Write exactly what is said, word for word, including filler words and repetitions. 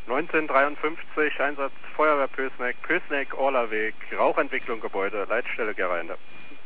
neunzehnhundertdreiundfünfzig, Einsatz Feuerwehr Pößneck, Pößneck, Orlerweg, Rauchentwicklung Gebäude, Leitstelle Gerreinde.